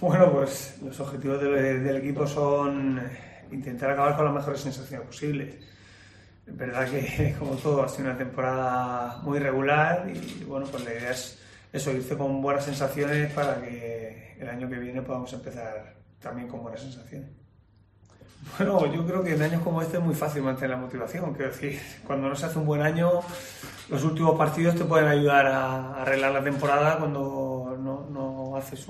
Bueno, pues los objetivos del equipo son intentar acabar con las mejores sensaciones posibles. Es verdad que, como todo, ha sido una temporada muy regular y bueno, pues la idea es eso, irse con buenas sensaciones para que el año que viene podamos empezar también con buenas sensaciones. Bueno, yo creo que en años como este es muy fácil mantener la motivación. Quiero decir, cuando no se hace un buen año, los últimos partidos te pueden ayudar a arreglar la temporada cuando no haces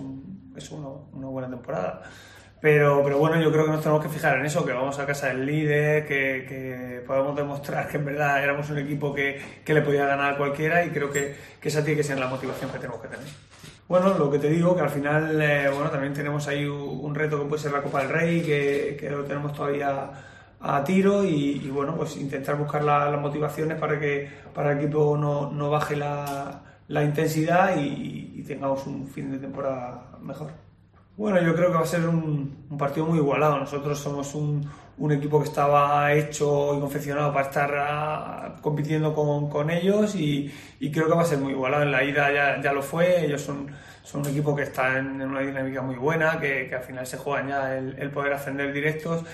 una buena temporada. Pero bueno, yo creo que nos tenemos que fijar en eso, que vamos a casa del líder, que podemos demostrar que en verdad éramos un equipo que le podía ganar a cualquiera y creo que esa tiene que ser la motivación que tenemos que tener. Bueno, lo que te digo, que al final bueno, también tenemos ahí un reto que puede ser la Copa del Rey, que lo tenemos todavía a tiro y bueno, pues intentar buscar las motivaciones para que el equipo no baje la intensidad y tengamos un fin de temporada mejor. Bueno, yo creo que va a ser un partido muy igualado. Nosotros somos un equipo que estaba hecho y confeccionado para estar compitiendo con ellos y creo que va a ser muy igualado. En la ida ya lo fue, ellos son un equipo que está en una dinámica muy buena, que al final se juegan ya el poder ascender directos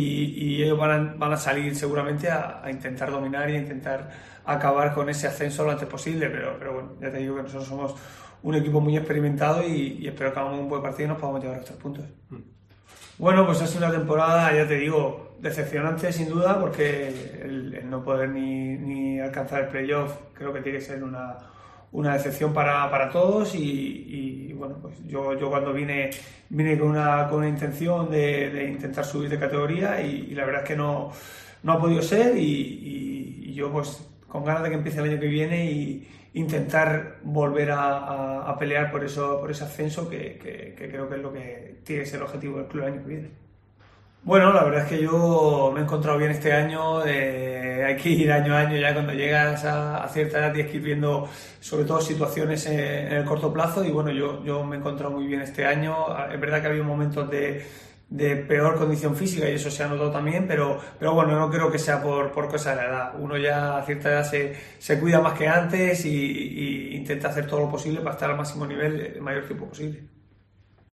y ellos van a salir seguramente a intentar dominar y a intentar acabar con ese ascenso lo antes posible, pero bueno, ya te digo que nosotros somos un equipo muy experimentado y espero que hagamos un buen partido y nos podamos llevar a los 3 puntos. Bueno, pues ha sido una temporada, ya te digo, decepcionante sin duda, porque el no poder ni alcanzar el playoff creo que tiene que ser una decepción para todos y bueno, pues yo cuando vine con una intención de intentar subir de categoría y la verdad es que no ha podido ser y yo pues con ganas de que empiece el año que viene y intentar volver a pelear por ese ascenso que creo que es lo que tiene que ser el objetivo del club el año que viene. Bueno, la verdad es que yo me he encontrado bien este año, hay que ir año a año, ya cuando llegas a cierta edad tienes que ir viendo sobre todo situaciones en el corto plazo y bueno, yo me he encontrado muy bien este año, es verdad que ha habido momentos de peor condición física y eso se ha notado también, pero bueno, no creo que sea por cosa de la edad. Uno ya a cierta edad se cuida más que antes y intenta hacer todo lo posible para estar al máximo nivel el mayor tiempo posible.